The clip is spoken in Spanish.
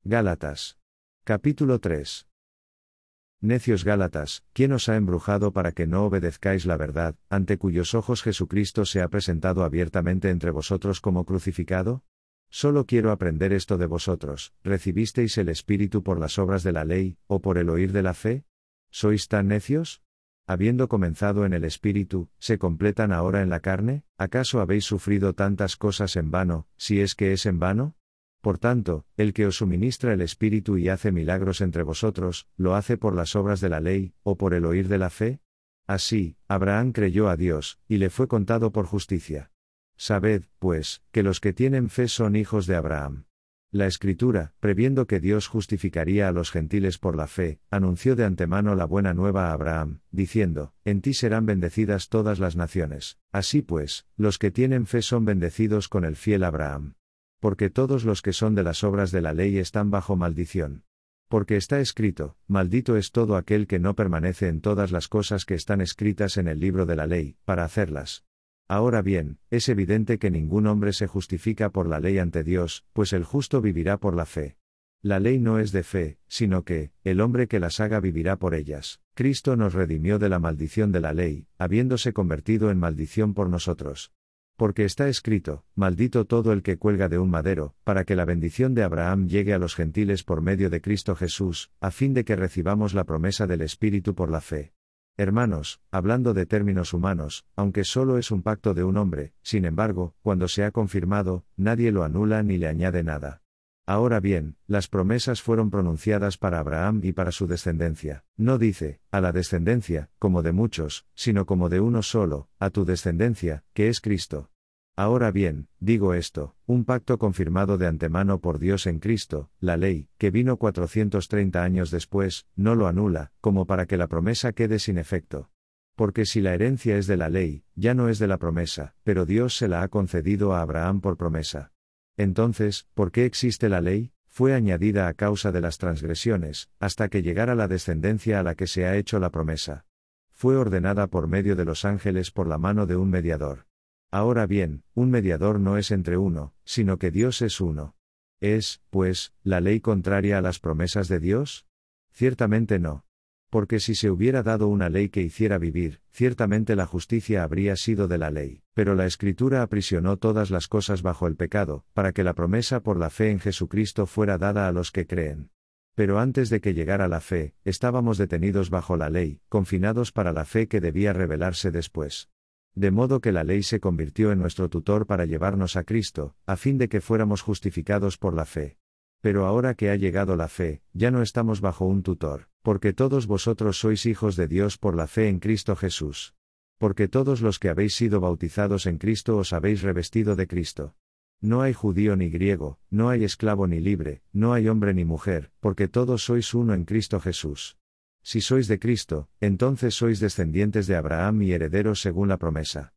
Gálatas. Capítulo 3. Necios Gálatas, ¿quién os ha embrujado para que no obedezcáis la verdad, ante cuyos ojos Jesucristo se ha presentado abiertamente entre vosotros como crucificado? Solo quiero aprender esto de vosotros: ¿recibisteis el Espíritu por las obras de la ley, o por el oír de la fe? ¿Sois tan necios? Habiendo comenzado en el Espíritu, ¿se completan ahora en la carne? ¿Acaso habéis sufrido tantas cosas en vano, si es que es en vano? Por tanto, el que os suministra el Espíritu y hace milagros entre vosotros, ¿lo hace por las obras de la ley, o por el oír de la fe? Así, Abraham creyó a Dios, y le fue contado por justicia. Sabed, pues, que los que tienen fe son hijos de Abraham. La Escritura, previendo que Dios justificaría a los gentiles por la fe, anunció de antemano la buena nueva a Abraham, diciendo: en ti serán bendecidas todas las naciones. Así pues, los que tienen fe son bendecidos con el fiel Abraham. Porque todos los que son de las obras de la ley están bajo maldición. Porque está escrito: maldito es todo aquel que no permanece en todas las cosas que están escritas en el libro de la ley, para hacerlas. Ahora bien, es evidente que ningún hombre se justifica por la ley ante Dios, pues el justo vivirá por la fe. La ley no es de fe, sino que, el hombre que las haga vivirá por ellas. Cristo nos redimió de la maldición de la ley, habiéndose convertido en maldición por nosotros. Porque está escrito: maldito todo el que cuelga de un madero, para que la bendición de Abraham llegue a los gentiles por medio de Cristo Jesús, a fin de que recibamos la promesa del Espíritu por la fe. Hermanos, hablando de términos humanos, aunque solo es un pacto de un hombre, sin embargo, cuando se ha confirmado, nadie lo anula ni le añade nada. Ahora bien, las promesas fueron pronunciadas para Abraham y para su descendencia. No dice: a la descendencia, como de muchos, sino como de uno solo, a tu descendencia, que es Cristo. Ahora bien, digo esto: un pacto confirmado de antemano por Dios en Cristo, la ley, que vino 430 años después, no lo anula, como para que la promesa quede sin efecto. Porque si la herencia es de la ley, ya no es de la promesa, pero Dios se la ha concedido a Abraham por promesa. Entonces, ¿por qué existe la ley? Fue añadida a causa de las transgresiones, hasta que llegara la descendencia a la que se ha hecho la promesa. Fue ordenada por medio de los ángeles por la mano de un mediador. Ahora bien, un mediador no es entre uno, sino que Dios es uno. ¿Es, pues, la ley contraria a las promesas de Dios? Ciertamente no. Porque si se hubiera dado una ley que hiciera vivir, ciertamente la justicia habría sido de la ley, pero la Escritura aprisionó todas las cosas bajo el pecado, para que la promesa por la fe en Jesucristo fuera dada a los que creen. Pero antes de que llegara la fe, estábamos detenidos bajo la ley, confinados para la fe que debía revelarse después. De modo que la ley se convirtió en nuestro tutor para llevarnos a Cristo, a fin de que fuéramos justificados por la fe. Pero ahora que ha llegado la fe, ya no estamos bajo un tutor, porque todos vosotros sois hijos de Dios por la fe en Cristo Jesús. Porque todos los que habéis sido bautizados en Cristo os habéis revestido de Cristo. No hay judío ni griego, no hay esclavo ni libre, no hay hombre ni mujer, porque todos sois uno en Cristo Jesús. Si sois de Cristo, entonces sois descendientes de Abraham y herederos según la promesa.